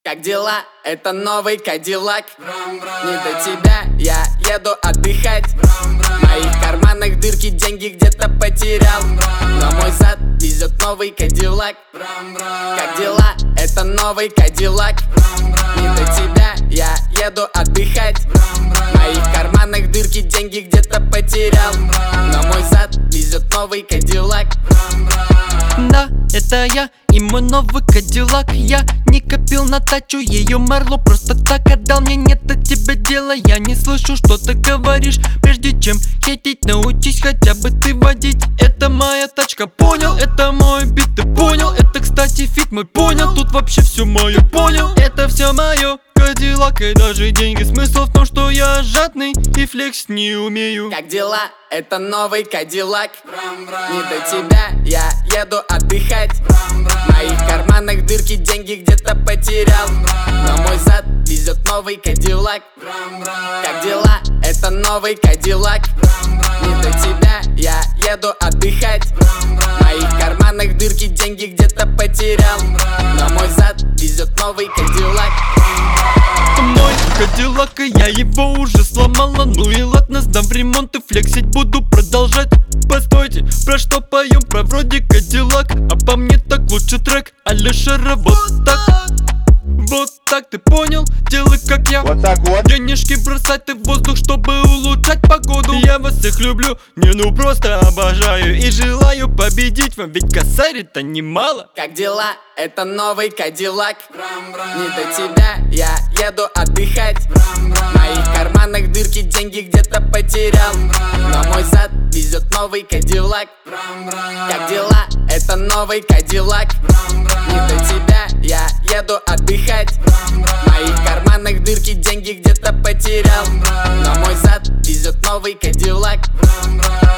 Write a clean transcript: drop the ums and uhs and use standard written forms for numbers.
Как дела? Это новый Кадиллак. Не до тебя, я еду отдыхать. В моих карманах дырки, деньги где-то потерял. Но мой зад везет новый Кадиллак. Как дела? Это новый Кадиллак. Не до тебя, я еду отдыхать. В моих карманах дырки, деньги где-то потерял. Но мой зад везет новый Кадиллак. Да, это я и мой новый Кадиллак. Я не копил на тачу, ее Мерло просто так отдал. Мне нет до тебя дела, я не слышу, что ты говоришь. Прежде чем хейтить, научись хотя бы ты водить. Это моя тачка, понял? Это мой бит, ты понял? Это, кстати, фит мой, понял? Тут вообще все мое, понял? Это все мое. Кадиллак и даже деньги. Смысл в том, что я жадный и флекс не умею. Как дела? Это новый Кадиллак. Не до тебя, я еду отдыхать. В моих карманах дырки, деньги где-то потерял. Но мой зад везет новый Кадиллак. Как дела? Это новый Кадиллак. Не до тебя, я еду отдыхать. В моих карманах дырки, деньги где-то потерял. Но мой зад везет новый Кадиллак. Мой Кадиллак, и я его уже сломала. Ну и ладно, сдам в ремонт и флексить буду продолжать. Постойте, про что поем? Про вроде Кадиллак. А по мне так лучше трек Алишера вот так. Вот так, ты понял? Делай как я. Вот так вот. Денежки бросать ты в воздух, чтобы улучшать погоду. Я вас всех люблю, не ну просто обожаю. И желаю победить вам, ведь косарь-то немало. Как дела? Это новый Кадиллак. Не до тебя, я еду отдыхать. В моих карманах дырки, деньги где-то потерял. Но мой зад везет новый Кадиллак. Как дела? Это новый Кадиллак. Не до тебя, я еду отдыхать. В моих карманах дырки, деньги где-то потерял. Но мой зад везет новый Кадиллак.